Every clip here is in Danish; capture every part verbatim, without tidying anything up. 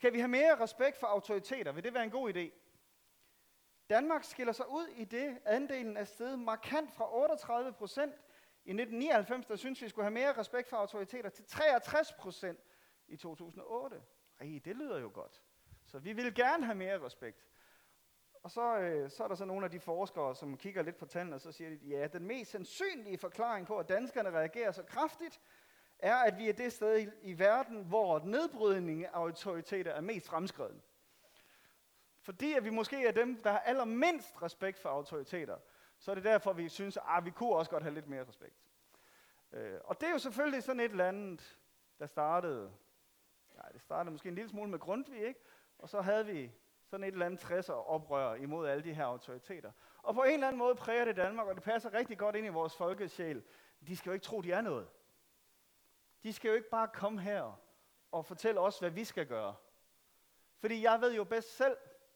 Skal vi have mere respekt for autoriteter? Vil det være en god idé? Danmark skiller sig ud i det, andelen er steget markant fra otteogtredive procent i nitten nioghalvfems, der synes vi skulle have mere respekt for autoriteter, til treogtres procent i to tusind og otte. Ej, det lyder jo godt. Så vi vil gerne have mere respekt. Og så, øh, så er der så nogle af de forskere, som kigger lidt på tallene, og så siger de, ja, den mest sandsynlige forklaring på, at danskerne reagerer så kraftigt, er, at vi er det sted i, i verden, hvor nedbrydning af autoriteter er mest fremskreden. Fordi at vi måske er dem, der har allermindst respekt for autoriteter, så er det derfor, vi synes, at ah, vi kunne også godt have lidt mere respekt. Øh, og det er jo selvfølgelig sådan et eller andet, der startede, ja, det startede måske en lille smule med Grundtvig, ikke? Og så havde vi sådan et eller andet tresser-oprør imod alle de her autoriteter. Og på en eller anden måde præger det Danmark, og det passer rigtig godt ind i vores folkesjæl. De skal jo ikke tro, de er noget. De skal jo ikke bare komme her og fortælle os, hvad vi skal gøre. Fordi jeg ved jo bedst selv,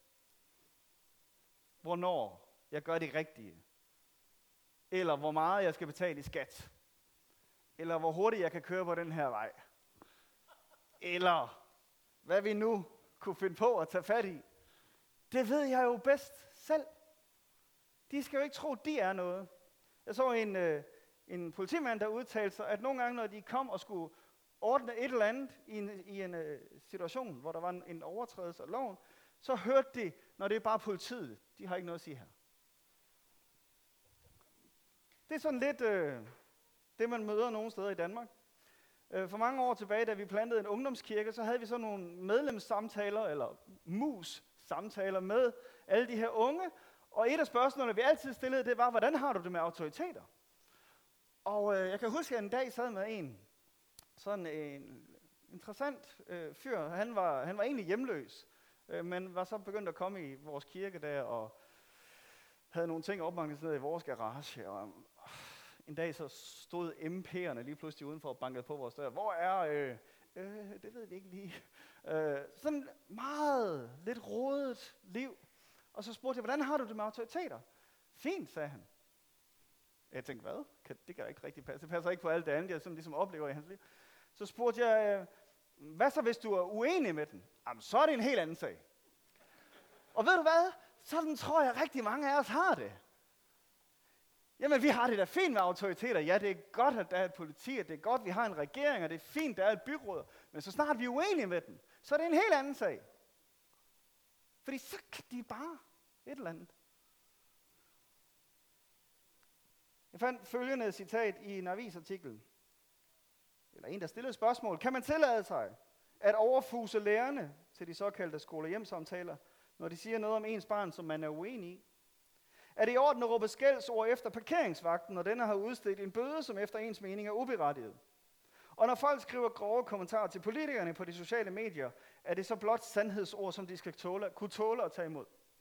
hvornår jeg gør det rigtige. Eller hvor meget jeg skal betale i skat. Eller hvor hurtigt jeg kan køre på den her vej. Eller hvad vi nu kunne finde på at tage fat i. Det ved jeg jo bedst selv. De skal jo ikke tro, de er noget. Jeg så en, øh, en politimand, der udtalte sig, at nogle gange, når de kom og skulle ordne et eller andet i en, i en øh, situation, hvor der var en, en overtrædelse af loven, så hørte de, når det er bare politiet, de har ikke noget at sige her. Det er sådan lidt øh, det, man møder nogle steder i Danmark. Øh, for mange år tilbage, da vi plantede en ungdomskirke, så havde vi sådan nogle medlemssamtaler, eller mus-samtaler med alle de her unge. Og et af spørgsmålene, vi altid stillede, det var, hvordan har du det med autoriteter? Og øh, jeg kan huske, at en dag sad med en, sådan en interessant øh, fyr. Han var, han var egentlig hjemløs, øh, men var så begyndt at komme i vores kirke der, og havde nogle ting opmagasineret i vores garage. Og en dag så stod M P'erne lige pludselig udenfor og bankede på vores dør. Hvor er, øh, øh, det ved vi ikke lige. Øh, sådan meget lidt rodet liv. Og så spurgte jeg, hvordan har du det med autoriteter? Fint, sagde han. Jeg tænkte, hvad? Kan, det kan da ikke rigtig passe. Det passer ikke på alt det andet, jeg sådan ligesom oplever i hans liv. Så spurgte jeg, øh, hvad så hvis du er uenig med den? Jamen, så er det en helt anden sag. Og ved du hvad? Sådan tror jeg rigtig mange af os har det. Jamen, vi har det da fint med autoriteter. Ja, det er godt, at der er et politi, og det er godt, at vi har en regering, og det er fint, at der er et byråd. Men så snart vi er uenige med den, så er det en helt anden sag. Fordi så kan de bare et eller andet. Jeg fandt følgende citat i en avisartikel. Eller en, der stillede spørgsmål. Kan man tillade sig at overfuse lærerne til de såkaldte skole-hjem-samtaler, når de siger noget om ens barn, som man er uenig i? Er det i orden at råbe skældsord efter parkeringsvagten, når denne har udstedt en bøde, som efter ens mening er uberettiget? Og når folk skriver grove kommentarer til politikerne på de sociale medier, er det så blot sandhedsord, som de skal tåle, kunne tåle at tage imod?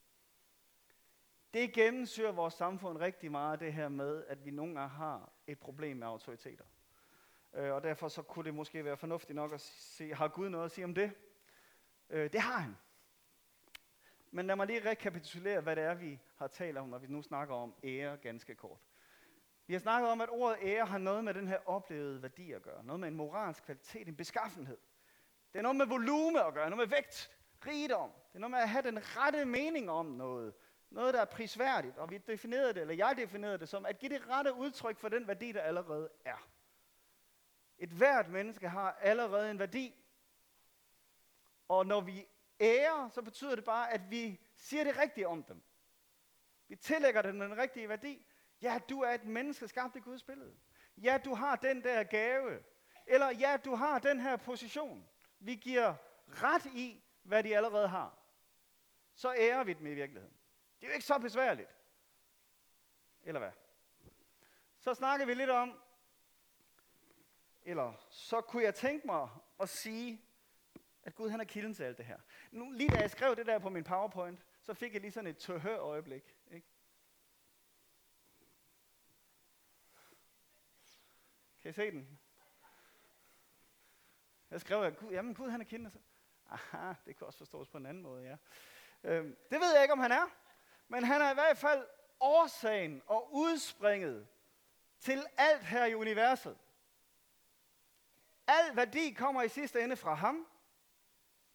Det gennemsyrer vores samfund rigtig meget, det her med, at vi nogle gange har et problem med autoriteter. Og derfor så kunne det måske være fornuftigt nok at se, har Gud noget at sige om det? Det har han. Men lad mig lige rekapitulere, hvad det er, vi har talt om, når vi nu snakker om ære ganske kort. Vi har snakket om, at ordet ære har noget med den her oplevede værdi at gøre. Noget med en moralsk kvalitet, en beskaffenhed. Det er noget med volume at gøre, noget med vægt, rigdom. Det er noget med at have den rette mening om noget. Noget, der er prisværdigt. Og vi definerede det, eller jeg definerede det som, at give det rette udtryk for den værdi, der allerede er. Et hvert menneske har allerede en værdi. Og når vi ærer, så betyder det bare, at vi siger det rigtige om dem. Vi tillægger dem den rigtige værdi. Ja, du er et menneske skabt i Guds billede. Ja, du har den der gave. Eller ja, du har den her position. Vi giver ret i, hvad de allerede har. Så ærer vi dem i virkeligheden. Det er jo ikke så besværligt. Eller hvad? Så snakker vi lidt om, eller så kunne jeg tænke mig at sige, at Gud han er kilden til alt det her. Nu, lige da jeg skrev det der på min PowerPoint, så fik jeg lige sådan et tøhør-øjeblik. Ikke? Kan I se den? Jeg skrev, at Gud, jamen Gud han er kilden. Aha, det kan også forstås på en anden måde, ja. Øhm, det ved jeg ikke, om han er. Men han er i hvert fald årsagen og udspringet til alt her i universet. Al værdi kommer i sidste ende fra ham.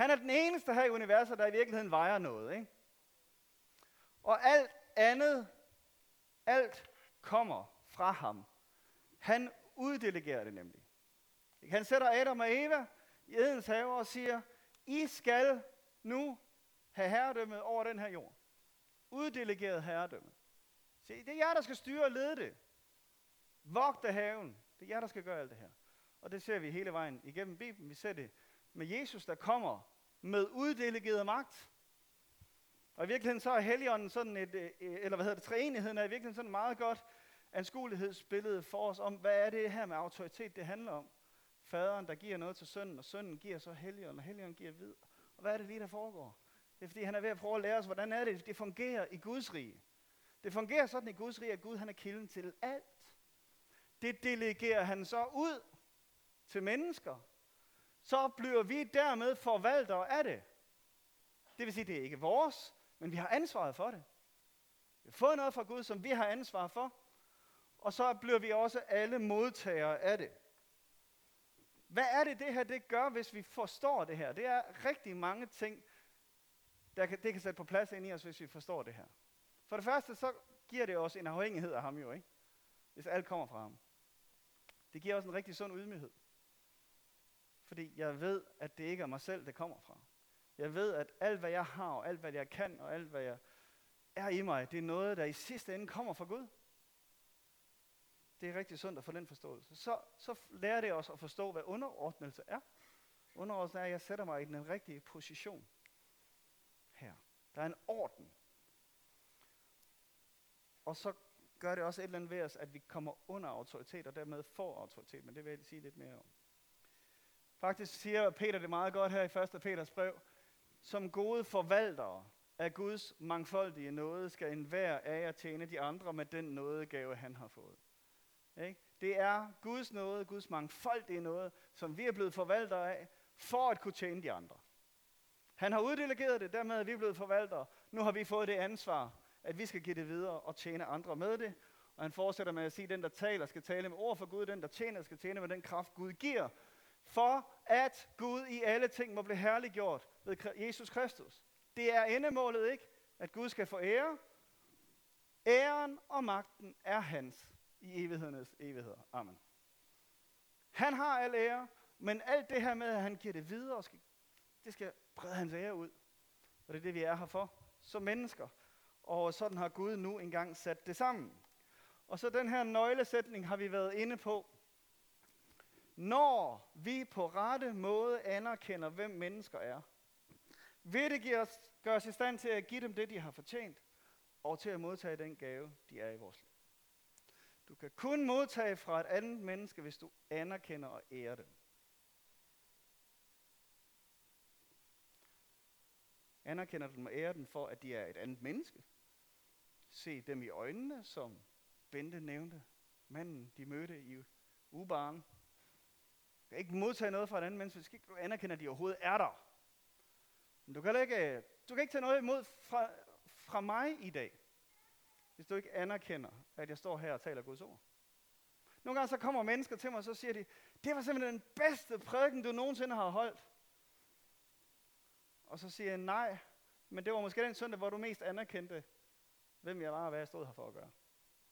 Han er den eneste her i universet, der i virkeligheden vejer noget. Ikke? Og alt andet, alt kommer fra ham. Han uddelegerer det nemlig. Han sætter Adam og Eva i Edens have og siger, I skal nu have herredømmet over den her jord. Uddelegeret herredømme. Se, det er jer, der skal styre og lede det. Vogte haven. Det er jer, der skal gøre alt det her. Og det ser vi hele vejen igennem Bibelen. Vi ser det med Jesus, der kommer med uddelegeret magt. Og i virkeligheden så er Helligånden sådan et, eller hvad hedder det, treenigheden er i virkeligheden sådan et meget godt anskuelighedsbillede for os om, hvad er det her med autoritet, det handler om. Faderen, der giver noget til sønnen, og sønnen giver så Helligånden, og Helligånden giver vid. Og hvad er det lige, der foregår? Det er fordi, han er ved at prøve at lære os, hvordan er det, det fungerer i Guds rige. Det fungerer sådan i Guds rige, at Gud han er kilden til alt. Det delegerer han så ud til mennesker. Så bliver vi dermed forvaltere af det. Det vil sige, det er ikke vores, men vi har ansvaret for det. Vi har fået noget fra Gud, som vi har ansvar for. Og så bliver vi også alle modtagere af det. Hvad er det, det her det gør, hvis vi forstår det her? Det er rigtig mange ting, der kan, det kan sætte på plads ind i os, hvis vi forstår det her. For det første, så giver det os en afhængighed af ham jo, ikke? Hvis alt kommer fra ham. Det giver os en rigtig sund ydmyghed. Fordi jeg ved, at det ikke er mig selv, det kommer fra. Jeg ved, at alt, hvad jeg har, og alt, hvad jeg kan, og alt, hvad jeg er i mig, det er noget, der i sidste ende kommer fra Gud. Det er rigtig sundt at få den forståelse. Så, så lærer det os at forstå, hvad underordnelse er. Underordnelse er, at jeg sætter mig i den rigtige position. Her. Der er en orden. Og så gør det også et eller andet ved os, at vi kommer under autoritet, og dermed får autoritet. Men det vil jeg sige lidt mere om. Faktisk siger Peter det meget godt her i første Peters brev. Som gode forvaltere af Guds mangfoldige nåde, skal enhver af jer tjene de andre med den nådegave, han har fået. Ikke? Det er Guds nåde, Guds mangfoldige nåde, som vi er blevet forvaltere af, for at kunne tjene de andre. Han har uddelegeret det, dermed er vi blevet forvaltere. Nu har vi fået det ansvar, at vi skal give det videre og tjene andre med det. Og han fortsætter med at sige, at den, der taler, skal tale med ord for Gud, den, der tjener, skal tjene med den kraft, Gud giver, for at Gud i alle ting må blive herliggjort ved Jesus Kristus. Det er endemålet, ikke? At Gud skal få ære. Æren og magten er hans i evighedernes evigheder. Amen. Han har al ære, men alt det her med, at han giver det videre, skal, det skal brede hans ære ud. Og det er det, vi er her for, som mennesker. Og sådan har Gud nu engang sat det sammen. Og så den her nøglesætning har vi været inde på. Når vi på rette måde anerkender, hvem mennesker er, vil det give os, gøre os i stand til at give dem det, de har fortjent, og til at modtage den gave, de er i vores liv. Du kan kun modtage fra et andet menneske, hvis du anerkender og ærer dem. Anerkender dem og ærer dem for, at de er et andet menneske. Se dem i øjnene, som Bente nævnte. Manden, de mødte i U-baren. Du kan ikke modtage noget fra et andet menneske, hvis du anerkender, at de overhovedet er der. Men du kan ikke, du kan ikke tage noget imod fra, fra mig i dag, hvis du ikke anerkender, at jeg står her og taler Guds ord. Nogle gange så kommer mennesker til mig, og så siger de, det var simpelthen den bedste prædiken, du nogensinde har holdt. Og så siger jeg, nej, men det var måske den søndag, hvor du mest anerkendte, hvem jeg var og hvad jeg stod her for at gøre.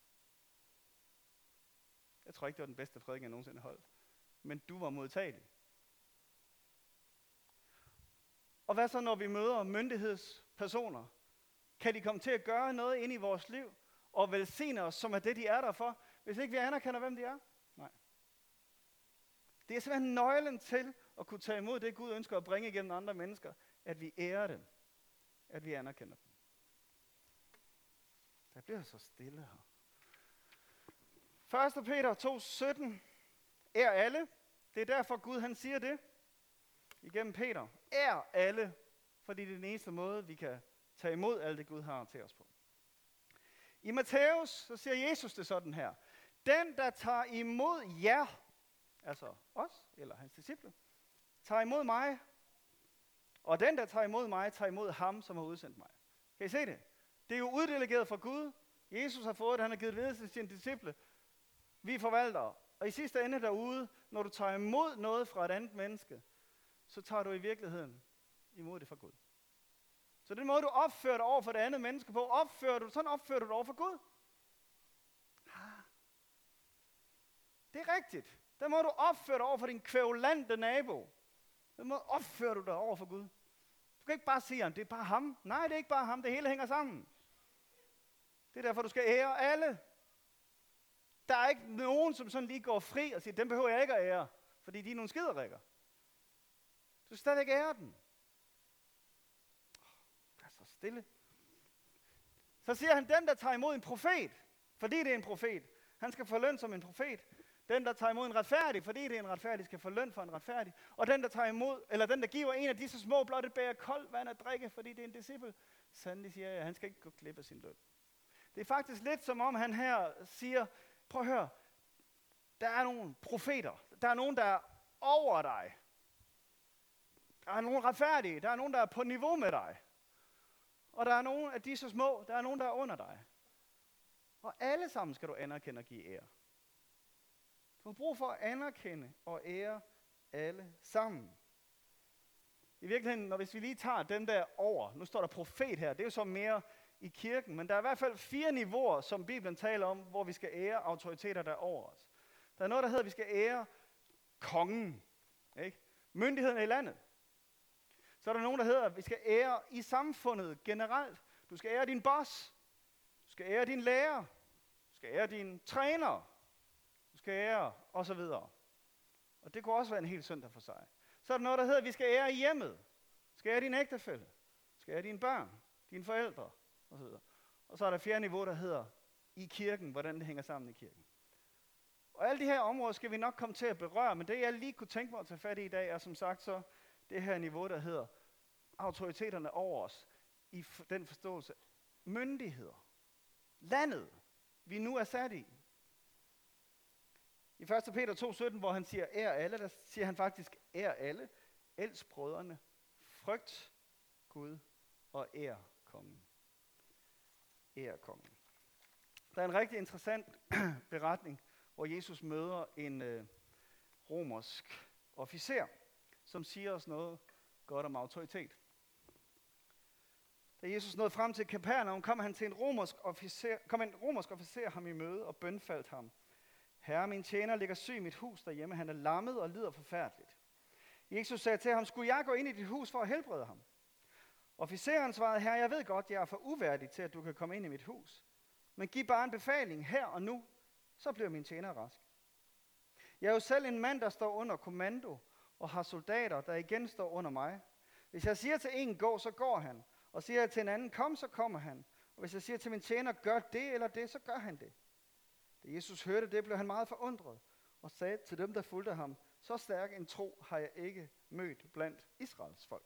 Jeg tror ikke, det var den bedste prædiken, jeg nogensinde holdt. Men du var modtagelig. Og hvad så, når vi møder myndighedspersoner? Kan de komme til at gøre noget ind i vores liv, og velsigne os, som er det, de er der for, hvis ikke vi anerkender, hvem de er? Nej. Det er simpelthen nøglen til at kunne tage imod det, Gud ønsker at bringe igennem andre mennesker, at vi ærer dem, at vi anerkender dem. Der bliver så stille her. første Peter to sytten. Ær alle. Det er derfor Gud han siger det igennem Peter. Ær alle, fordi det er den eneste måde, vi kan tage imod alt det, Gud har til os på. I Matthæus, så siger Jesus det sådan her. Den, der tager imod jer, altså os, eller hans disciple, tager imod mig, og den, der tager imod mig, tager imod ham, som har udsendt mig. Kan I se det? Det er jo uddelegeret fra Gud. Jesus har fået det, han har givet videre til sine disciple. Vi er forvaltere. Og i sidste ende derude, når du tager imod noget fra et andet menneske, så tager du i virkeligheden imod det fra Gud. Så den måde, du opfører dig over for det andet menneske på, opfører du, sådan opfører du dig over for Gud. Det er rigtigt. Den måde, du opfører dig over for din kvævlante nabo. Den måde opfører du dig over for Gud. Du kan ikke bare sige, at det er bare ham. Nej, det er ikke bare ham. Det hele hænger sammen. Det er derfor, du skal ære alle. Der er ikke nogen, som sådan lige går fri og siger, dem behøver jeg ikke at ære, fordi de er nogle skiderikker. Du skal stadigvæk ære den. Der er så stille. Så siger han, den der tager imod en profet, fordi det er en profet, han skal få løn som en profet. Den der tager imod en retfærdig, fordi det er en retfærdig, skal få løn for en retfærdig. Og den der tager imod, eller den der giver en af disse små blot et bæger koldt vand at drikke, fordi det er en disciple, sandelig siger jeg, han skal ikke gå glip af sin løn. Det er faktisk lidt som om han her siger, prøv at høre, der er nogle profeter, der er nogen, der er over dig. Der er nogle retfærdige, der er nogen, der er på niveau med dig. Og der er nogle af disse små, der er nogen, der er under dig. Og alle sammen skal du anerkende og give ære. Du har brug for at anerkende og ære alle sammen. I virkeligheden, når hvis vi lige tager dem der over, nu står der profet her, det er jo så mere i kirken, men der er i hvert fald fire niveauer, som Bibelen taler om, hvor vi skal ære autoriteter, der er over os. Der er noget, der hedder, at vi skal ære kongen, ikke? Myndigheden i landet. Så er der nogen, der hedder, at vi skal ære i samfundet generelt. Du skal ære din boss, du skal ære din lærer, du skal ære din træner, du skal ære, og så videre. Og det kunne også være en hel søndag for sig. Så er der noget, der hedder, at vi skal ære i hjemmet. Du skal ære din ægtefælle, du skal ære dine børn, dine forældre, og så videre. Og så er der fjerde niveau, der hedder i kirken, hvordan det hænger sammen i kirken. Og alle de her områder skal vi nok komme til at berøre, men det jeg lige kunne tænke mig at tage fat i i dag, er som sagt så det her niveau, der hedder autoriteterne over os, i den forståelse, myndigheder, landet, vi nu er sat i. I første Peter to sytten, hvor han siger, ær alle, der siger han faktisk, ær alle, elsk brødrene, frygt Gud og ær kongen. Ær kongen. Der er en rigtig interessant beretning, hvor Jesus møder en øh, romersk officer, som siger os noget godt om autoritet. Da Jesus nåede frem til Kapernaum, kom han til en romersk officer, kom en romersk officer ham i møde og bønfaldt ham. Herre, min tjener ligger syg i mit hus derhjemme. Han er lammet og lider forfærdeligt. Jesus sagde til ham, skulle jeg gå ind i dit hus for at helbrede ham? Officeren svarede, herre, jeg ved godt, jeg er for uværdig til, at du kan komme ind i mit hus. Men giv bare en befaling her og nu, så bliver min tjener rask. Jeg er jo selv en mand, der står under kommando, og har soldater, der igen står under mig. Hvis jeg siger til en, gå, så går han. Og siger jeg til en anden, kom, så kommer han. Og hvis jeg siger til min tjener, gør det eller det, så gør han det. Da Jesus hørte det, blev han meget forundret, og sagde til dem, der fulgte ham, så stærk en tro har jeg ikke mødt blandt Israels folk.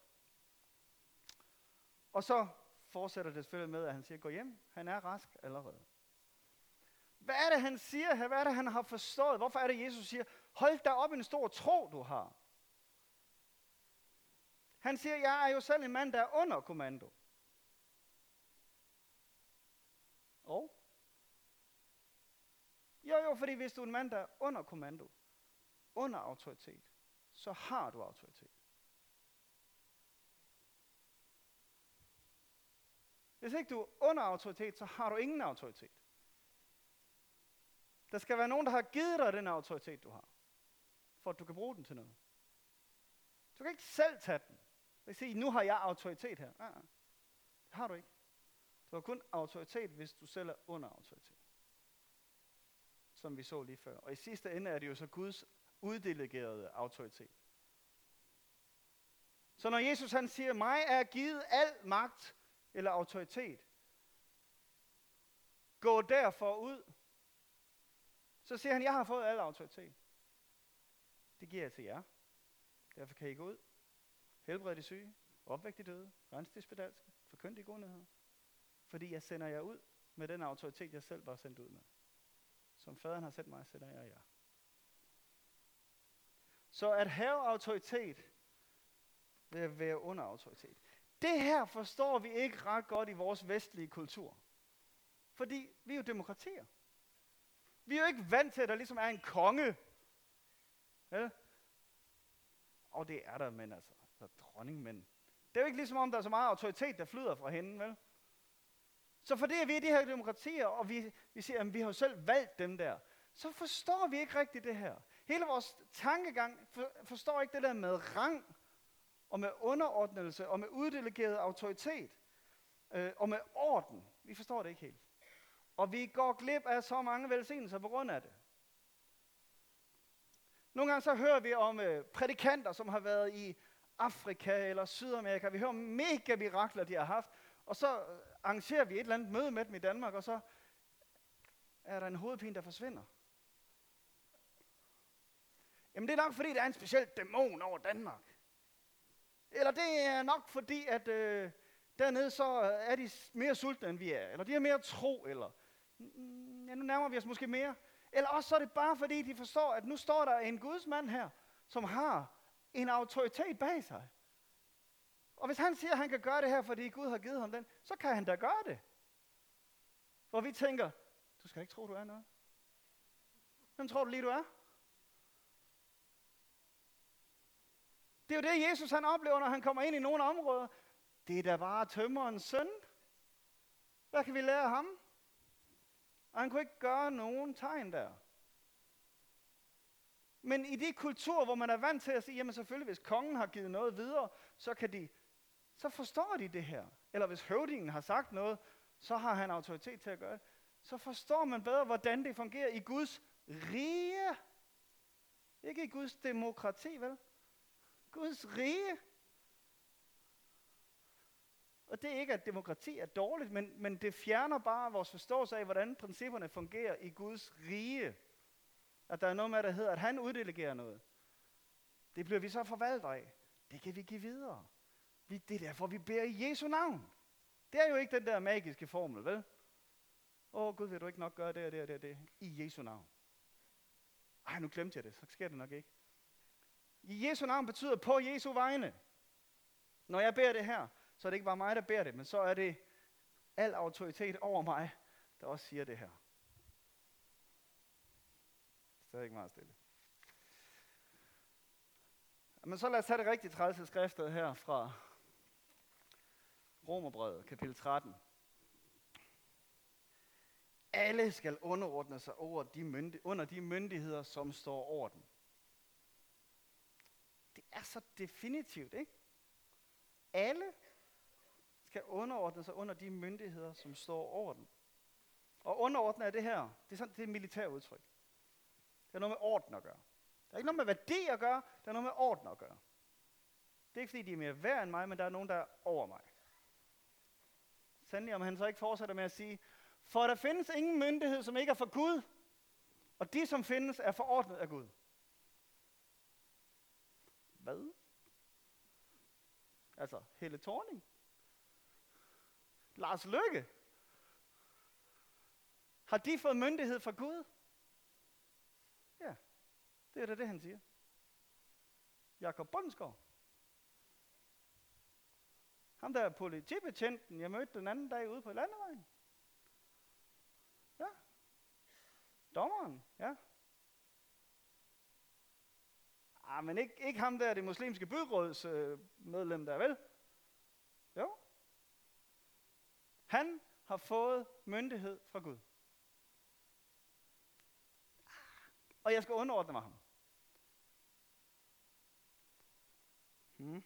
Og så fortsætter det selvfølgelig med, at han siger, gå hjem, han er rask allerede. Hvad er det, han siger her? Hvad er det, han har forstået? Hvorfor er det, Jesus siger, hold da op en stor tro, du har? Han siger, jeg er jo selv en mand, der er under kommando. Og? Jo, jo, fordi hvis du er en mand, der er under kommando, under autoritet, så har du autoritet. Hvis ikke du er under autoritet, så har du ingen autoritet. Der skal være nogen, der har givet dig den autoritet, du har, for at du kan bruge den til noget. Du kan ikke selv tage den. Du kan sige, nu har jeg autoritet her. Nej, det har du ikke. Du har kun autoritet, hvis du selv er under autoritet. Som vi så lige før. Og i sidste ende er det jo så Guds uddelegerede autoritet. Så når Jesus han siger, mig er givet al magt eller autoritet, gå derfor ud, så siger han, jeg har fået al autoritet. Det giver jeg til jer. Derfor kan I gå ud, helbrede de syge, opvække de døde, rense de spedalske, forkynde de gode nyheder. Fordi jeg sender jer ud med den autoritet, jeg selv var sendt ud med. Som faderen har sendt mig, sender jeg jer. Så at have autoritet, vil at være under autoritet. Det her forstår vi ikke ret godt i vores vestlige kultur. Fordi vi er jo demokratier. Vi er jo ikke vant til, at der ligesom er en konge. Ja? Og det er der, men altså, der er dronning, men Det er jo ikke ligesom om, der er så meget autoritet, der flyder fra hende, vel? Så fordi vi er de her demokratier, og vi, vi siger, at vi har jo selv valgt dem der, så forstår vi ikke rigtigt det her. Hele vores tankegang for, forstår ikke det der med rang, og med underordnelse, og med uddelegeret autoritet, øh, og med orden. Vi forstår det ikke helt. Og vi går glip af så mange velsignelser på grund af det. Nogle gange så hører vi om øh, prædikanter, som har været i Afrika eller Sydamerika. Vi hører om mega mirakler, de har haft. Og så arrangerer vi et eller andet møde med dem i Danmark, og så er der en hovedpine, der forsvinder. Jamen det er nok fordi, der er en speciel dæmon over Danmark. Eller det er nok fordi, at øh, dernede så er de mere sultne, end vi er. Eller de har mere tro, eller mm, ja, nu nærmer vi os måske mere. Eller også så er det bare fordi, de forstår, at nu står der en gudsmand her, som har en autoritet bag sig. Og hvis han siger, at han kan gøre det her, fordi Gud har givet ham den, så kan han da gøre det. Hvor vi tænker, du skal ikke tro, du er noget. Hvem tror du lige, du er? Det er jo det, Jesus han oplever, når han kommer ind i nogle områder. Det er da bare tømmerens søn. Hvad kan vi lære af ham? Og han kunne ikke gøre nogen tegn der. Men i de kulturer, hvor man er vant til at sige, jamen selvfølgelig, hvis kongen har givet noget videre, så kan de, så forstår de det her. Eller hvis høvdingen har sagt noget, så har han autoritet til at gøre det. Så forstår man bedre, hvordan det fungerer i Guds rige. Ikke i Guds demokrati, vel? Guds rige. Og det er ikke, at demokrati er dårligt, men, men det fjerner bare vores forståelse af, hvordan principperne fungerer i Guds rige. At der er noget med, der hedder, at han uddelegerer noget. Det bliver vi så forvaltere af. Det kan vi give videre. Vi, det er derfor, vi beder i Jesu navn. Det er jo ikke den der magiske formel, vel? Åh, oh, Gud, vil du ikke nok gøre det og det og det og det? I Jesu navn. Ej, nu glemte jeg det, så sker det nok ikke. I Jesu navn betyder på Jesu vegne. Når jeg beder det her, så er det ikke bare mig, der beder det, men så er det al autoritet over mig, der også siger det her. Stadig ikke meget stille. Men så lad os tage det rigtige trælse skriftet her fra Romerbrevet, kapitel tretten. Alle skal underordne sig over de myndig- under de myndigheder, som står over dem. Det er så definitivt, ikke? Alle skal underordne sig under de myndigheder, som står over dem. Og underordne er det her, det er sådan det er et militært udtryk. Det har noget med orden at gøre. Der er ikke noget med værdi at gøre, der er noget med orden at gøre. Det er ikke fordi, de er mere værd end mig, men der er nogen, der er over mig. Sandelig om han så ikke fortsætter med at sige, for der findes ingen myndighed, som ikke er for Gud, og de, som findes, er forordnet af Gud. Hvad? Altså, Helle Thorning? Lars Løkke? Har de fået myndighed fra Gud? Ja, det er da det, han siger. Jakob Bundsgaard. Ham der er politibetjenten, jeg mødte den anden dag ude på landevejen. Ja. Dommeren, ja. Ah, men ikke, ikke ham der, det muslimske byråds øh, medlem der, vel? Jo. Han har fået myndighed fra Gud. Og jeg skal underordne mig ham. Hmm.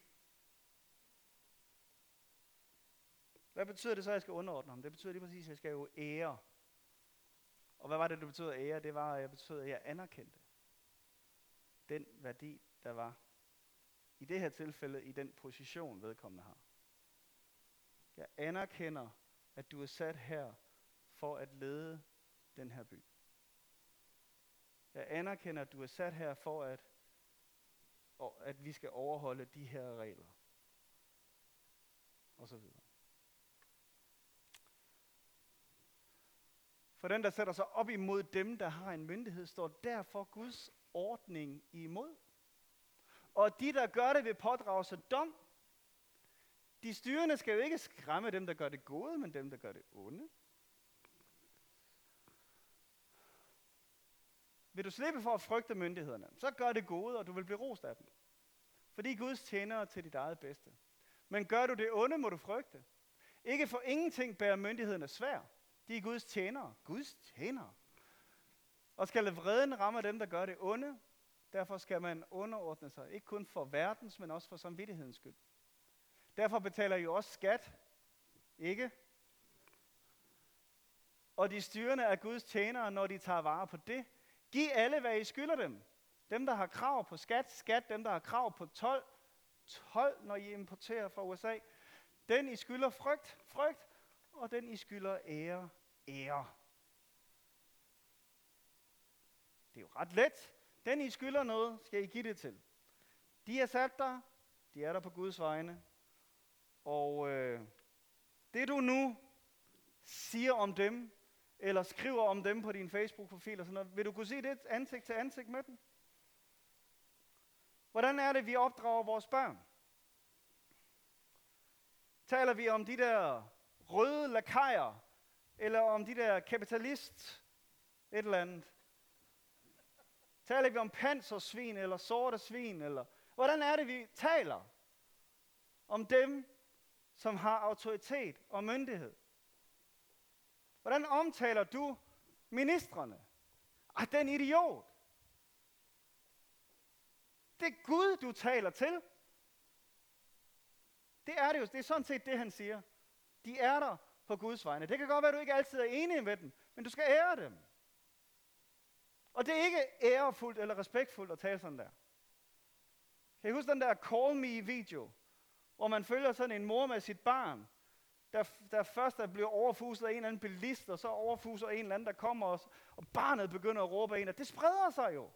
Hvad betyder det så, at jeg skal underordne ham? Det betyder lige præcis, at jeg skal jo ære. Og hvad var det, det betød at ære? Det var, at jeg betød, at jeg anerkendte den værdi, der var i det her tilfælde i den position, vedkommende har. Jeg anerkender, at du er sat her for at lede den her by. Jeg anerkender, at du er sat her for, at, at vi skal overholde de her regler. Og så videre. For den, der sætter sig op imod dem, der har en myndighed, står derfor Guds ordning imod. Og de, der gør det, vil pådrage sig dom. De styrende skal jo ikke skræmme dem, der gør det gode, men dem, der gør det onde. Vil du slippe for at frygte myndighederne, så gør det gode, og du vil blive rost af dem. Fordi Guds tjenere til dit eget bedste. Men gør du det onde, må du frygte. Ikke for ingenting bærer myndigheden af svær. De er Guds tjenere. Guds tjenere. Og skal lade vreden ramme dem, der gør det onde. Derfor skal man underordne sig. Ikke kun for verdens, men også for samvittighedens skyld. Derfor betaler I jo også skat. Ikke? Og de styrende er Guds tjenere, når de tager vare på det. Giv alle, hvad I skylder dem. Dem, der har krav på skat, skat. Dem, der har krav på told, told, når I importerer fra U S A. Den, I skylder frygt, frygt. Og den, I skylder ære, ære. Det er jo ret let. Den, I skylder noget, skal I give det til. De er sat der. De er der på Guds vegne. Og øh, det, du nu siger om dem, eller skriver om dem på din Facebook-profil og sådan noget, vil du kunne sige det ansigt til ansigt med dem? Hvordan er det, vi opdrager vores børn? Taler vi om de der røde lakajer, eller om de der kapitalist et eller andet? Taler vi om pansersvin, eller sorte svin, eller hvordan er det, vi taler om dem, som har autoritet og myndighed? Hvordan omtaler du ministrene? Ah, den idiot. Det er Gud, du taler til. Det er det jo. Det er sådan set det, han siger. De er der på Guds vegne. Det kan godt være, at du ikke altid er enig med dem, men du skal ære dem. Og det er ikke ærefuldt eller respektfuldt at tale sådan der. Kan I huske den der Call Me-video, hvor man følger sådan en mor med sit barn, der, der først er blevet overfuset af en eller anden bilist, og så overfuser en eller anden, der kommer, og, og barnet begynder at råbe af en, og det spreder sig jo.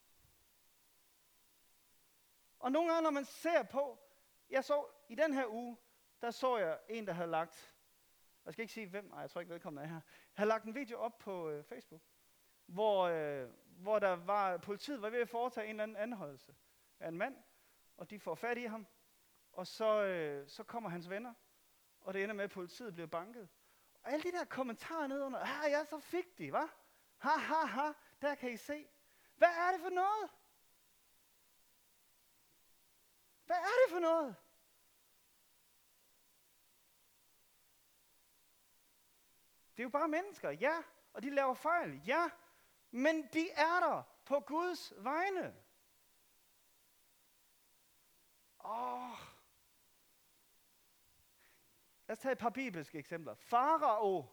Og nogle gange, når man ser på, jeg så i den her uge, der så jeg en, der havde lagt, jeg skal ikke sige hvem, nej, jeg tror ikke vedkommende er her, havde lagt en video op på øh, Facebook, hvor, øh, hvor der var, politiet var ved at foretage en eller anden anholdelse af en mand, og de får fat i ham, og så, øh, så kommer hans venner, og det ender med, at politiet bliver banket. Og alle de der kommentarer nedenunder, ah ja, så fik de, hva? Ha, ha, ha, der kan I se. Hvad er det for noget? Hvad er det for noget? Det er jo bare mennesker, ja, og de laver fejl, ja, men de er der på Guds vegne. Åh. Lad os tage et par bibelske eksempler. Farao,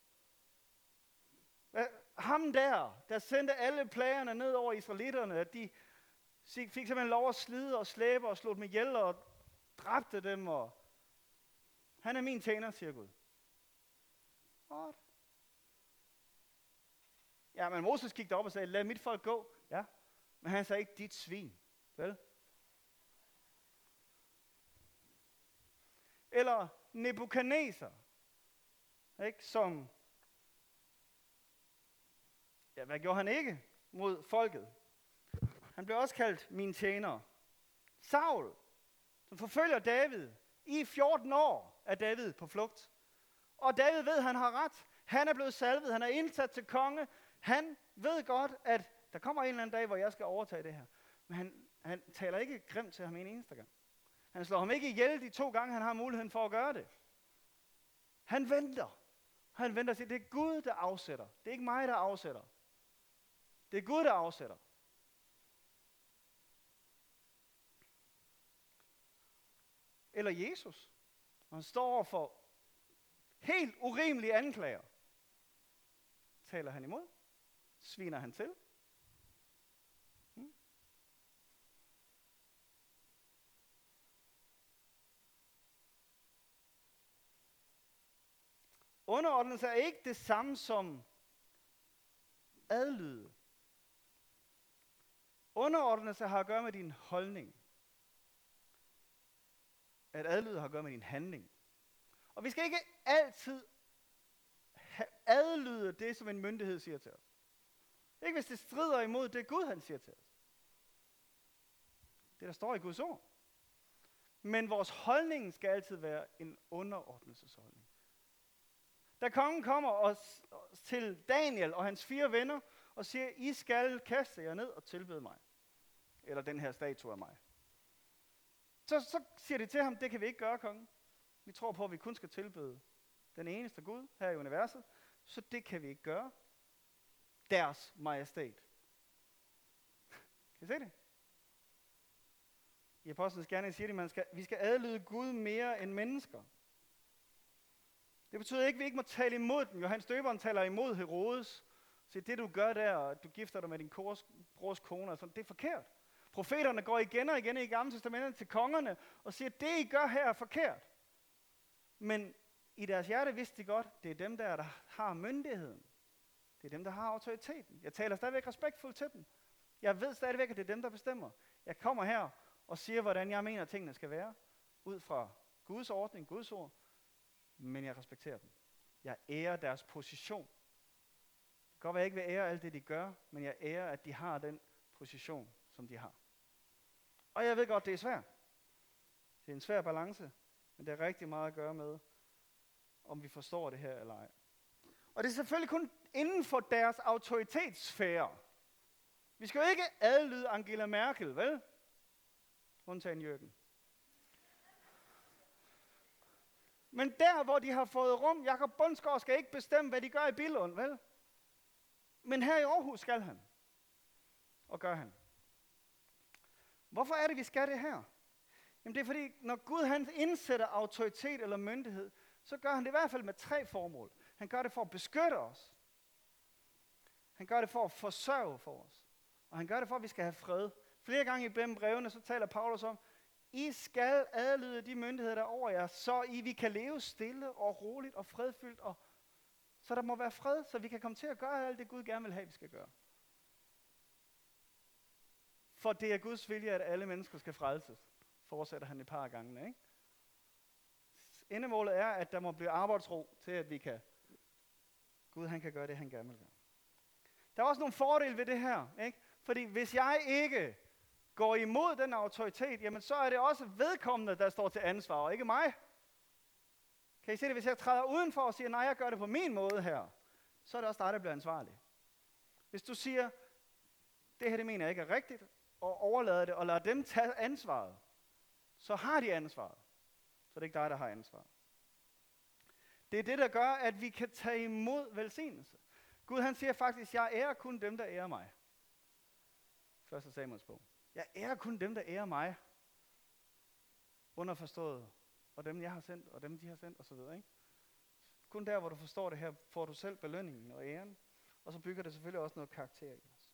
ham der, der sendte alle plagerne ned over israelitterne, at de fik simpelthen lov at slide og slæbe og slå dem ihjel og dræbte dem. Og han er min tjener, siger Gud. What? Ja, men Moses gik derop og sagde, lad mit folk gå. Ja, men han sagde ikke, dit svin. Vel? Eller Nebukadneser, ikke, som, ja, hvad gjorde han ikke mod folket? Han blev også kaldt min tjener. Saul, som forfølger David. I fjorten år er David på flugt. Og David ved, at han har ret. Han er blevet salvet, han er indsat til konge. Han ved godt, at der kommer en eller anden dag, hvor jeg skal overtage det her. Men han, han taler ikke grimt til ham en eneste gang. Han slår ham ikke ihjel de to gange, han har muligheden for at gøre det. Han venter. Han venter og siger, det er Gud, der afsætter. Det er ikke mig, der afsætter. Det er Gud, der afsætter. Eller Jesus. Han står over for helt urimelige anklager. Taler han imod? Sviner han til? Hmm? Underordnelse er ikke det samme som adlyde. Underordnelse har at gøre med din holdning. At adlyde har at gøre med din handling. Og vi skal ikke altid adlyde det, som en myndighed siger til os. Ikke hvis det strider imod det Gud, han siger til os. Det, der står i Guds ord. Men vores holdning skal altid være en underordnelsesholdning. Da kongen kommer og, til Daniel og hans fire venner og siger, I skal kaste jer ned og tilbede mig. Eller den her statue af mig. Så, så siger de til ham, det kan vi ikke gøre, konge. Vi tror på, at vi kun skal tilbede den eneste Gud her i universet, så det kan vi ikke gøre. Deres majestæt. Kan I se det? I Apostlenes Gerninger siger de, at skal, vi skal adlyde Gud mere end mennesker. Det betyder ikke, at vi ikke må tale imod dem. Johannes Døberen taler imod Herodes. Så det du gør der, og du gifter dig med din kors, brors kone, og sådan, det er forkert. Profeterne går igen og igen i Gamle Testamentet til kongerne og siger, at det I gør her er forkert. Men i deres hjerte vidste de godt, det er dem der, der har myndigheden. Det er dem, der har autoriteten. Jeg taler stadigvæk respektfuldt til dem. Jeg ved stadigvæk, at det er dem, der bestemmer. Jeg kommer her og siger, hvordan jeg mener, at tingene skal være. Ud fra Guds ordning, Guds ord. Men jeg respekterer dem. Jeg ærer deres position. Det kan godt være, at jeg ikke vil ære alt det, de gør, men jeg ærer, at de har den position, som de har. Og jeg ved godt, det er svært. Det er en svær balance, men det er rigtig meget at gøre med, om vi forstår det her eller ej. Og det er selvfølgelig kun inden for deres autoritetssfære. Vi skal jo ikke adlyde Angela Merkel, vel? Undtagen Jørgen. Men der, hvor de har fået rum, Jakob Bundsgaard skal ikke bestemme, hvad de gør i Billund, vel? Men her i Aarhus skal han. Og gør han. Hvorfor er det, vi skal det her? Jamen det er fordi, når Gud han indsætter autoritet eller myndighed, så gør han det i hvert fald med tre formål. Han gør det for at beskytte os. Han gør det for at forsørge for os. Og han gør det for, at vi skal have fred. Flere gange i gennem brevene, så taler Paulus om, I skal adlyde de myndigheder, der er over jer, så I vi kan leve stille og roligt og fredfyldt. Og så der må være fred, så vi kan komme til at gøre alt det, Gud gerne vil have, vi skal gøre. For det er Guds vilje, at alle mennesker skal frelses, fortsætter han et par gange, ikke? Endemålet er, at der må blive arbejdsro til, at vi kan, Gud han kan gøre det, han gerne vil gøre. Der er også nogle fordele ved det her, ikke? Fordi hvis jeg ikke går imod den autoritet, jamen så er det også vedkommende, der står til ansvar, og ikke mig. Kan I se det? Hvis jeg træder udenfor og siger, nej, jeg gør det på min måde her, så er det også dig, der bliver ansvarlig. Hvis du siger, det her det mener jeg ikke er rigtigt, og overlader det, og lader dem tage ansvaret, så har de ansvaret. Så det er ikke dig, der har ansvaret. Det er det, der gør, at vi kan tage imod velsignelse. Gud han siger faktisk, jeg ærer kun dem, der ærer mig. Første Samuels bog. Jeg ærer kun dem, der ærer mig. Underforstået. Og dem, jeg har sendt, og dem, de har sendt, osv. Ikke? Kun der, hvor du forstår det her, får du selv belønningen og æren. Og så bygger det selvfølgelig også noget karakter i os.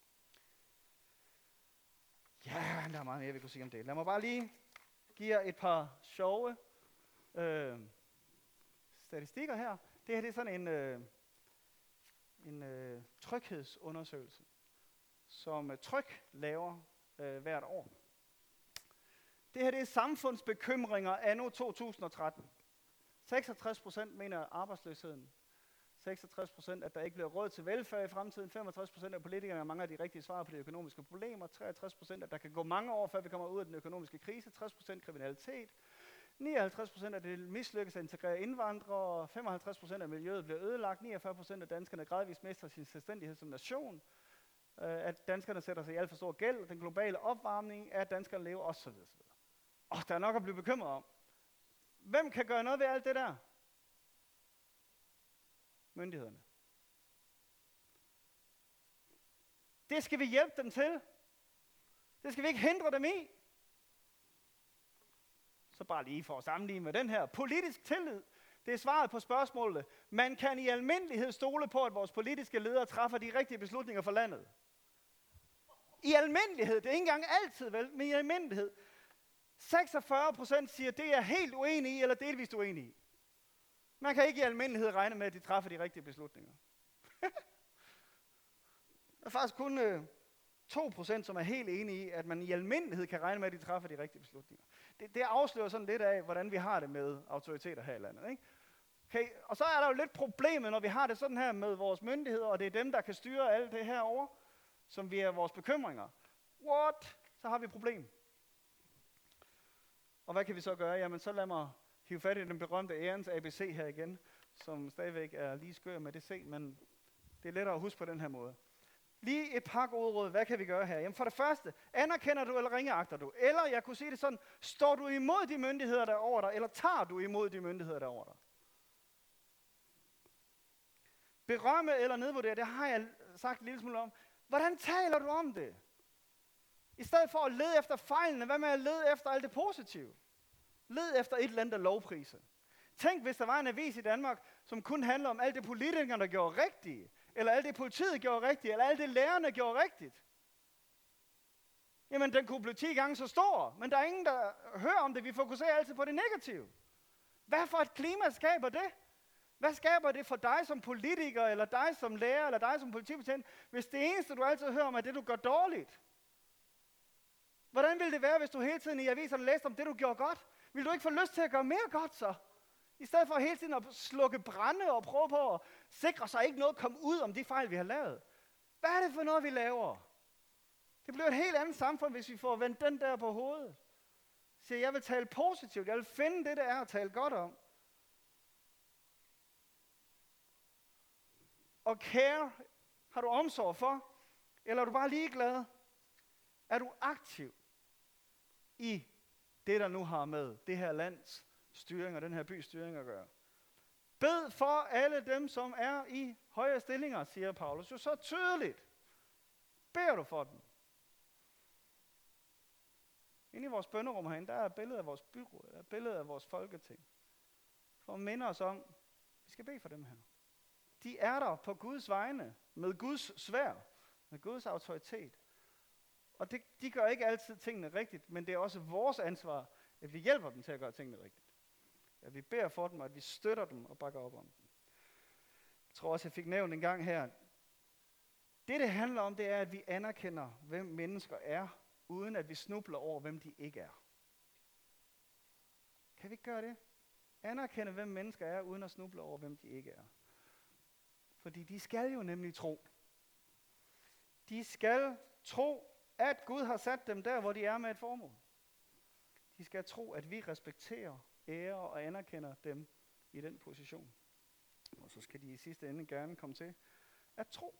Ja, der er meget mere, vi kunne sige om det. Lad mig bare lige give jer et par sjove øh, statistikker her. Det her det er sådan en, øh, en øh, tryghedsundersøgelse, som uh, Tryg laver øh, hvert år. Det her det er samfundsbekymringer anno to tusind og tretten. seksogtres procent mener arbejdsløsheden. seksogtres procent, at der ikke bliver råd til velfærd i fremtiden. femogtres procent af politikerne mangler de rigtige svar på de økonomiske problemer. treogtres procent, at der kan gå mange år, før vi kommer ud af den økonomiske krise. tres procent kriminalitet. nioghalvtreds procent af det mislykkes at integrere indvandrere. femoghalvtreds procent af miljøet bliver ødelagt. niogfyrre procent af danskerne gradvist mister sin selvstændighed som nation. At danskerne sætter sig i alt for stor gæld. Den globale opvarmning, at danskerne lever osv. Og der er nok at blive bekymret om. Hvem kan gøre noget ved alt det der? Myndighederne. Det skal vi hjælpe dem til. Det skal vi ikke hindre dem i. Så bare lige for at sammenligne med den her. Politisk tillid. Det er svaret på spørgsmålet. Man kan i almindelighed stole på, at vores politiske ledere træffer de rigtige beslutninger for landet. I almindelighed. Det er ikke engang altid vel, men i almindelighed. seksogfyrre procent siger, det er helt uenig i, eller delvist uenig i. Man kan ikke i almindelighed regne med, at de træffer de rigtige beslutninger. Der er faktisk kun øh, to procent, som er helt enige i, at man i almindelighed kan regne med, at de træffer de rigtige beslutninger. Det, det afslører sådan lidt af, hvordan vi har det med autoriteter her i landet. Ikke? Okay, og så er der jo lidt problemet, når vi har det sådan her med vores myndigheder, og det er dem, der kan styre alt det her over, som vi er vores bekymringer. What? Så har vi et problem. Og hvad kan vi så gøre? Jamen så lad mig hive fat i den berømte ærens A B C her igen, som stadigvæk er lige skør med det C, men det er lettere at huske på den her måde. Lige et par gode råd. Hvad kan vi gøre her? Jamen for det første, anerkender du eller ringeagter du? Eller jeg kunne sige det sådan, står du imod de myndigheder, der er over dig, eller tager du imod de myndigheder, der er over dig? Berømme eller nedvurdere, det har jeg sagt en lille smule om. Hvordan taler du om det? I stedet for at lede efter fejlene, hvad med at lede efter alt det positive? Led efter et eller andet lovprise. Tænk, hvis der var en avis i Danmark, som kun handler om alt det politikerne, der gjorde rigtigt, eller alt det politiet gjorde rigtigt, eller alt det lærerne gjorde rigtigt. Jamen, den kunne blive ti gange så stor, men der er ingen, der hører om det. Vi fokuserer altid på det negative. Hvad for et klima skaber det? Hvad skaber det for dig som politiker, eller dig som lærer, eller dig som politibetjent, hvis det eneste, du altid hører om, er det, du gør dårligt? Hvordan ville det være, hvis du hele tiden i aviserne læste om det, du gjorde godt? Vil du ikke få lyst til at gøre mere godt så? I stedet for hele tiden at slukke brænde og prøve på at sikre sig ikke noget komme ud om de fejl, vi har lavet. Hvad er det for noget, vi laver? Det bliver et helt andet samfund, hvis vi får vendt den der på hovedet. Så jeg vil tale positivt. Jeg vil finde det, der er at tale godt om. Og care, har du omsorg for? Eller er du bare ligeglad? Er du aktiv i det, der nu har med det her lands styring og den her bys styring at gøre? Bed for alle dem, som er i høje stillinger, siger Paulus. Jo så tydeligt. Beder du for dem? Inde i vores bønnerum herinde, der er et billede af vores byråd, der er et billede af vores folketing. For at minde os om, vi skal bede for dem her. De er der på Guds vegne, med Guds sværd, med Guds autoritet. Og det, de gør ikke altid tingene rigtigt, men det er også vores ansvar, at vi hjælper dem til at gøre tingene rigtigt. At vi beder for dem, og at vi støtter dem og bakker op om dem. Jeg tror også, jeg fik nævnt en gang her. Det, det handler om, det er, at vi anerkender, hvem mennesker er, uden at vi snubler over, hvem de ikke er. Kan vi ikke gøre det? Anerkende, hvem mennesker er, uden at snuble over, hvem de ikke er. Fordi de skal jo nemlig tro. De skal tro, at Gud har sat dem der, hvor de er med et formål. De skal tro, at vi respekterer, ærer og anerkender dem i den position. Og så skal de i sidste ende gerne komme til at tro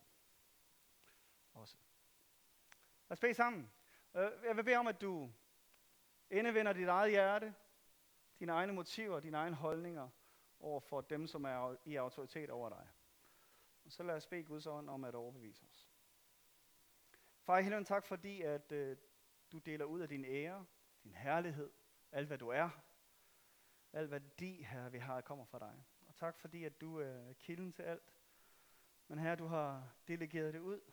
også. Lad os bede sammen. Jeg vil bede om, at du indevender dit eget hjerte, dine egne motiver, dine egne holdninger over for dem, som er i autoritet over dig. Og så lad os bede Guds ånd om at overbevise os. Far i himlen, tak fordi, at øh, du deler ud af din ære, din herlighed, alt hvad du er, alt hvad de her vi har, kommer fra dig. Og tak fordi, at du er kilden til alt. Men her du har delegeret det ud.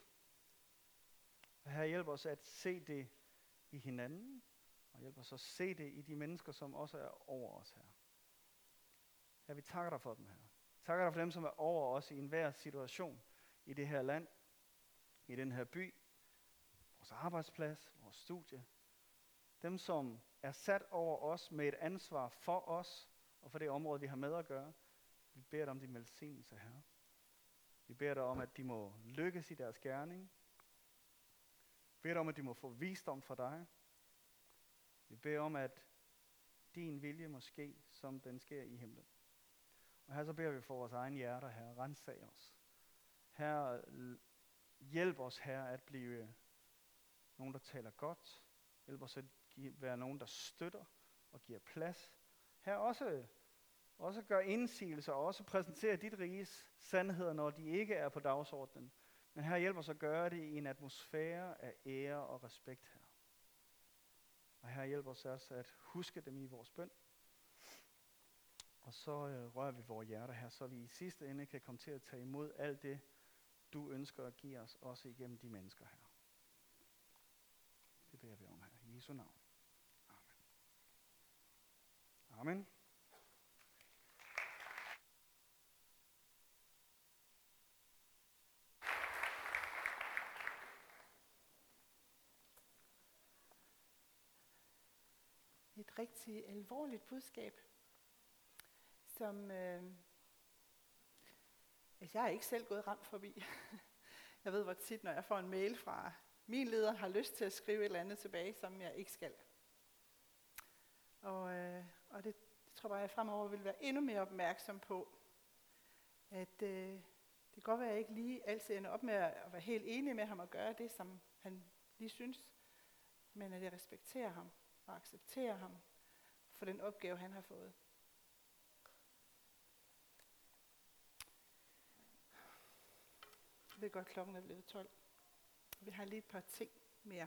Og her hjælper os at se det i hinanden, og hjælper os at se det i de mennesker, som også er over os her. Her vi takker dig for dem her. Takker dig for dem, som er over os i enhver situation i det her land, i den her by, vores arbejdsplads, vores studie. Dem, som er sat over os med et ansvar for os, og for det område, vi har med at gøre. Vi beder dig om din velsignelse her. Vi beder dig om, at de må lykkes i deres gerning. Vi beder dig om, at de må få visdom fra dig. Vi beder om, at din vilje må ske, som den sker i himlen. Og her så beder vi for vores egen hjerter her. Rensag os. Her hjælp os her at blive nogen, der taler godt. Hjælp os at give, være nogen, der støtter og giver plads. Her også, også gør indsigelser og også præsentere dit riges sandheder, når de ikke er på dagsordenen. Men her hjælp os at gøre det i en atmosfære af ære og respekt her. Og her hjælper os også at huske dem i vores bøn. Og så øh, rører vi vores hjerter her, så vi i sidste ende kan komme til at tage imod alt det, du ønsker at give os, også igennem de mennesker her. Det beder vi om her. I Jesu navn. Amen. Amen. Et rigtig alvorligt budskab, som øh, altså jeg er ikke selv gået ramt forbi. Jeg ved hvor tit, når jeg får en mail fra min leder, har lyst til at skrive et eller andet tilbage, som jeg ikke skal. Og, øh, og det, det tror jeg, jeg fremover vil være endnu mere opmærksom på, at øh, Det kan godt være, at jeg ikke lige altid ender op med at være helt enig med ham og gøre det, som han lige synes, men at jeg respekterer ham og accepterer ham for den opgave, han har fået. Jeg ved godt, klokken er blevet tolv. Vi har lige et par ting mere.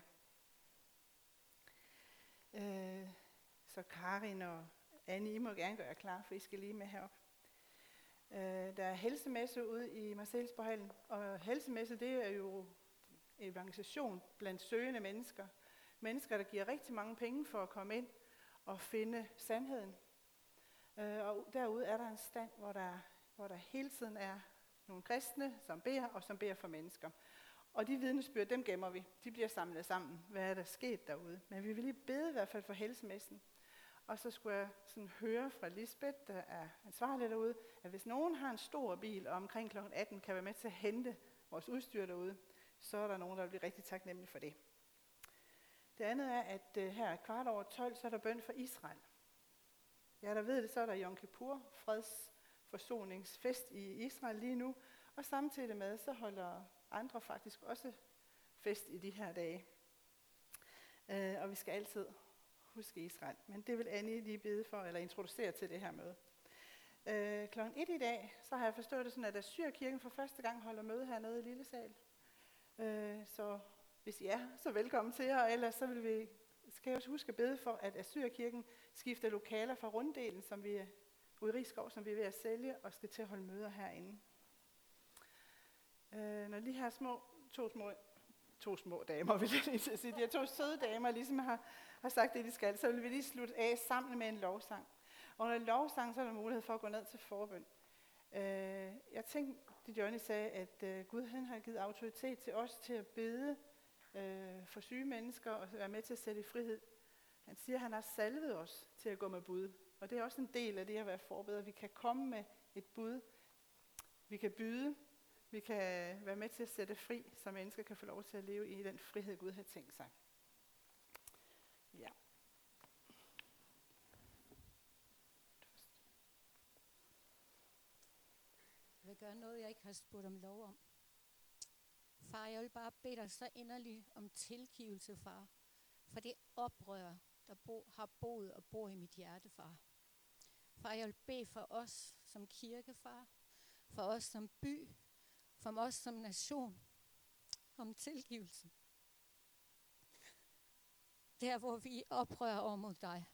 Øh, så Karin og Annie, I må gerne gøre jer klar, for I skal lige med herop. Øh, der er helsemesse ude i Marselisborghallen, og helsemesse, det er jo evangelisation blandt søgende mennesker. Mennesker, der giver rigtig mange penge for at komme ind og finde sandheden. Øh, og derude er der en stand, hvor der, hvor der hele tiden er nogle kristne, som beder, og som beder for mennesker. Og de vidnesbyrd, dem gemmer vi. De bliver samlet sammen. Hvad er der sket derude? Men vi vil lige bede i hvert fald for helsemessen. Og så skulle jeg sådan høre fra Lisbeth, der er ansvarlig derude, at hvis nogen har en stor bil, og omkring klokken atten kan være med til at hente vores udstyr derude, så er der nogen, der vil blive rigtig taknemmelige for det. Det andet er, at uh, her kvart over tolv, så er der bøn for Israel. Ja, der ved det, så er der Yom Kippur, freds forsoningsfest i Israel lige nu, og samtidig med, så holder andre faktisk også fest i de her dage. Uh, og vi skal altid huske Israel, men det vil Annie lige bede for, eller introducere til det her møde. Uh, klokken et i dag, så har jeg forstået det sådan, at Assyrkirken for første gang holder møde hernede i Lille Sal. Uh, så hvis I er, så velkommen til jer, og ellers så vil vi, skal jeg også huske at bede for, at Assyrkirken skifter lokaler fra runddelen, som vi er ude i Rigskov, som vi er ved at sælge, og skal til at holde møder herinde. Uh, når de her små, to små, to små damer, vil jeg lige til at sige, de her to søde damer, ligesom har, har sagt det, de skal, så vil vi lige slutte af sammen med en lovsang. Og under lovsang, så er der mulighed for at gå ned til forbøn. Uh, jeg tænkte, det Johnny sagde, at uh, Gud han har givet autoritet til os til at bede uh, for syge mennesker og være med til at sætte i frihed. Han siger, at han har salvet os til at gå med bud. Og det er også en del af det at være forbeder. Vi kan komme med et bud. Vi kan byde. Vi kan være med til at sætte fri, så mennesker kan få lov til at leve i den frihed, Gud har tænkt sig. Ja. Jeg vil gøre noget, jeg ikke har spurgt om lov om. Far, jeg vil bare bede dig så inderligt om tilgivelse, far. For det oprør, der bo, har boet og bor i mit hjerte, far. Far, jeg vil bede for os som kirke, far. For os som by. For os som nation. Om tilgivelse. Der, hvor vi oprører over mod dig.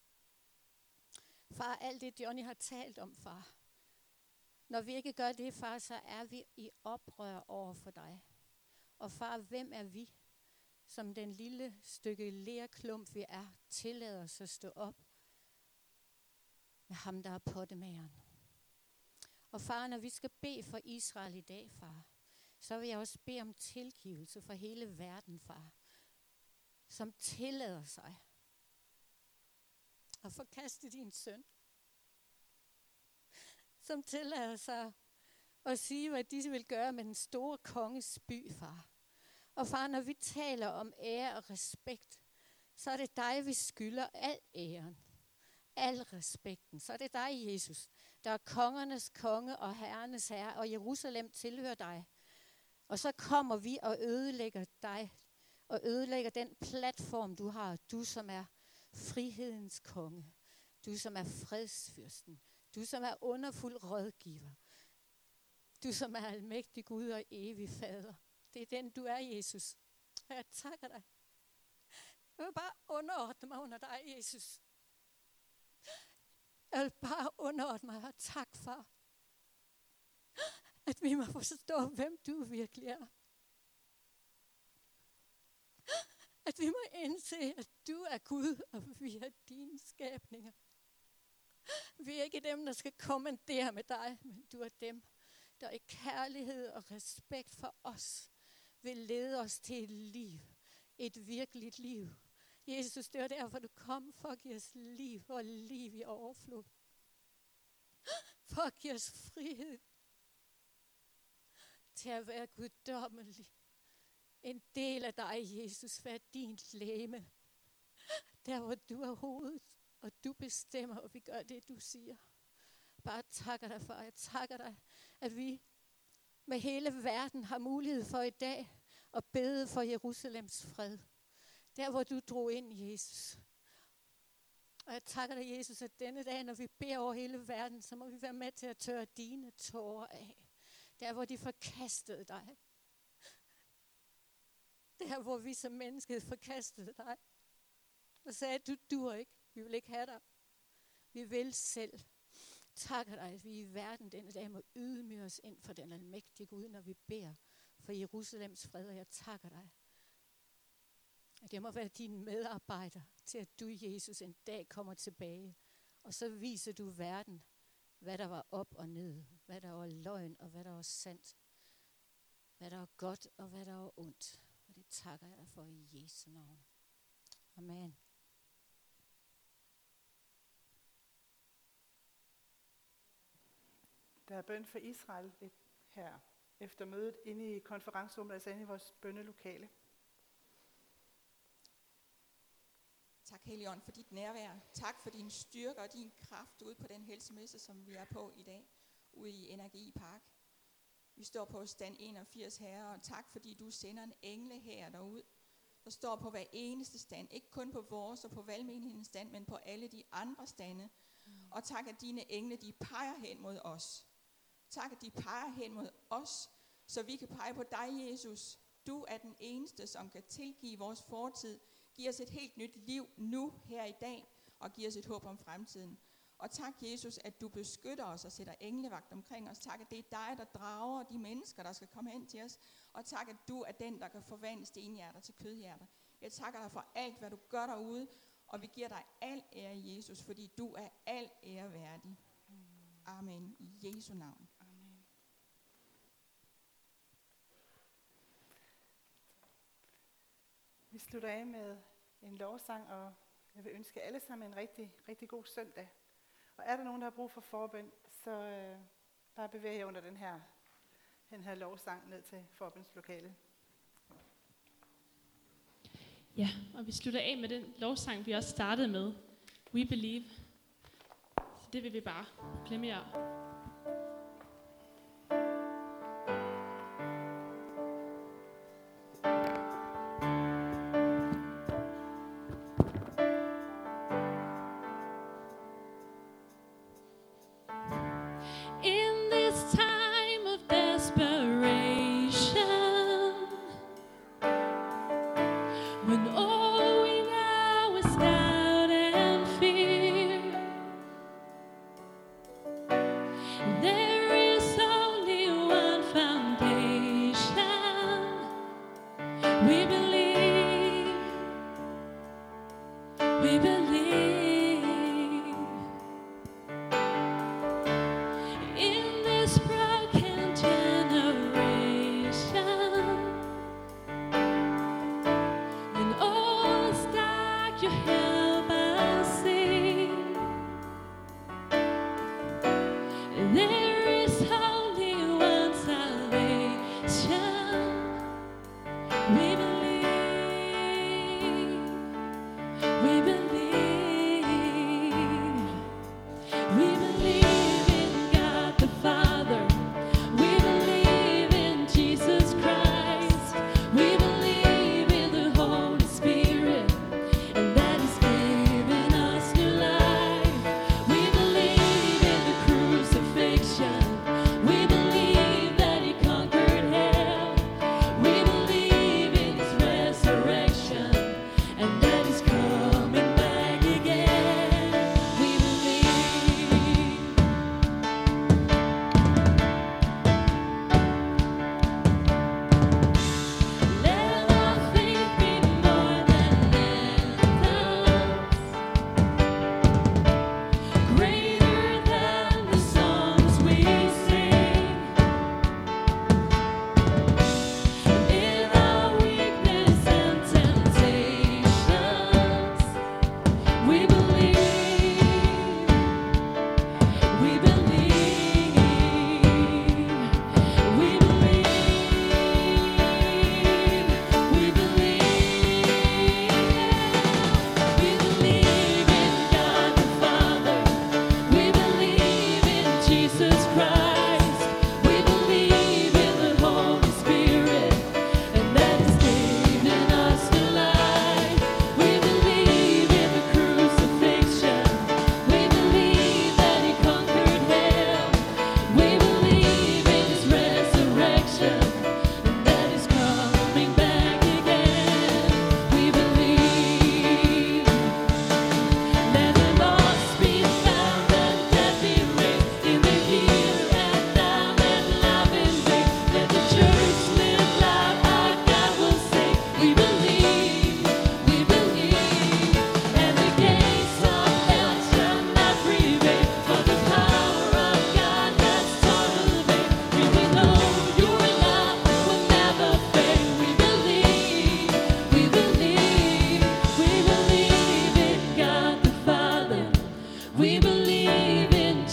Far, alt det Johnny har talt om, far. Når vi ikke gør det, far, så er vi i oprør over for dig. Og far, hvem er vi, som den lille stykke lerklump vi er, tillader os at stå op med ham, der er pottemageren. Og far, når vi skal bede for Israel i dag, far, så vil jeg også bede om tilgivelse for hele verden, far, som tillader sig at forkaste din søn. Som tillader sig at sige, hvad de vil gøre med den store konges by, far. Og far, når vi taler om ære og respekt, så er det dig, vi skylder al æren, al respekten. Så er det dig, Jesus, der er kongernes konge og herrenes herre, og Jerusalem tilhører dig. Og så kommer vi og ødelægger dig, og ødelægger den platform, du har. Du, som er frihedens konge. Du, som er fredsfyrsten. Du, som er underfuld rådgiver. Du, som er almægtig Gud og evig fader. Det er den, du er, Jesus. Og jeg takker dig. Jeg vil bare underordne mig under dig, Jesus. Jeg vil bare underordne mig og tak, far. At vi må forstå, hvem du virkelig er. At vi må indse, at du er Gud, og vi er dine skabninger. Vi er ikke dem, der skal kommandere med dig, men du er dem, der i kærlighed og respekt for os vil lede os til et liv. Et virkeligt liv. Jesus, det var derfor, du kom for at give os liv og liv i overflod. For at give os frihed til at være guddommelig. En del af dig, Jesus, vær din legeme. Der, hvor du er hovedet, og du bestemmer, og vi gør det, du siger. Bare takker dig, far. Jeg takker dig, at vi med hele verden har mulighed for i dag at bede for Jerusalems fred. Der hvor du drog ind, Jesus. Og jeg takker dig, Jesus, at denne dag, når vi beder over hele verden, så må vi være med til at tørre dine tårer af. Der hvor de forkastede dig. Der hvor vi som mennesker forkastede dig. Og sagde, du dur ikke. Vi vil ikke have dig. Vi vil selv. Takker dig, at vi i verden denne dag må ydmyge os ind for den almægtige Gud, når vi beder for Jerusalems fred. Og jeg takker dig, at jeg må være din medarbejder til, at du, Jesus, en dag kommer tilbage. Og så viser du verden, hvad der var op og ned. Hvad der var løgn og hvad der var sandt. Hvad der var godt og hvad der var ondt. Og det takker jeg dig for i Jesu navn. Amen. Der er bøn for Israel her efter mødet inde i konferencerummet, altså inde i vores bønnelokale. Tak, Helligånd, for dit nærvær. Tak for din styrke og din kraft ude på den helsemesse, som vi er på i dag, ude i Energi Park. Vi står på stand enogfirs, Herre, og tak, fordi du sender en engle her derud, der står på hver eneste stand. Ikke kun på vores og på valgmenighedens stand, men på alle de andre stande. Mm. Og tak, at dine engle, de peger hen mod os. Tak, at de peger hen mod os, så vi kan pege på dig, Jesus. Du er den eneste, som kan tilgive vores fortid, give os et helt nyt liv nu, her i dag, og give os et håb om fremtiden. Og tak, Jesus, at du beskytter os og sætter englevagt omkring os. Tak, at det er dig, der drager de mennesker, der skal komme hen til os. Og tak, at du er den, der kan forvandle stenhjerter til kødhjerter. Jeg takker dig for alt, hvad du gør derude, og vi giver dig al ære, Jesus, fordi du er al ære værdig. Amen. I Jesu navn. Amen. Vi slutter af med en lovsang, og jeg vil ønske alle sammen en rigtig, rigtig god søndag. Og er der nogen, der har brug for forbøn, så øh, bare bevæg jer under den her, den her lovsang ned til forbønslokalet. Ja, og vi slutter af med den lovsang, vi også startede med. We Believe. Så det vil vi bare glemme jer. There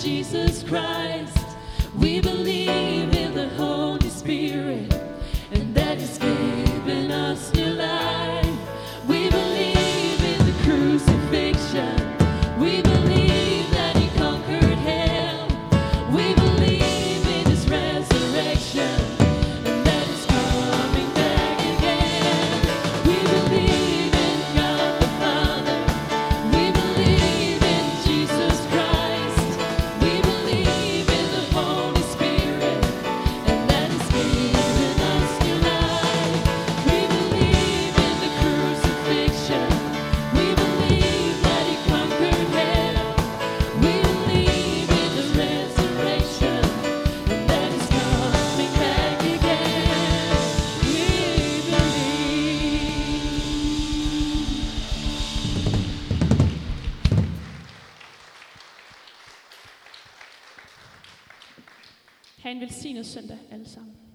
Jesus Christ. We believe in the Holy Spirit, and that He's given us new life. We believe in the crucifixion. We believe that He conquered hell. We believe in His resurrection, and that He's coming back again. We believe in God the Father. We believe in Jesus Christ. We believe in the Holy Spirit, and that He's given us new life. We believe in the crucifixion. We believe that He conquered hell. We believe in the resurrection, and that He's coming back again. We believe. Ha' en velsignet søndag alle sammen.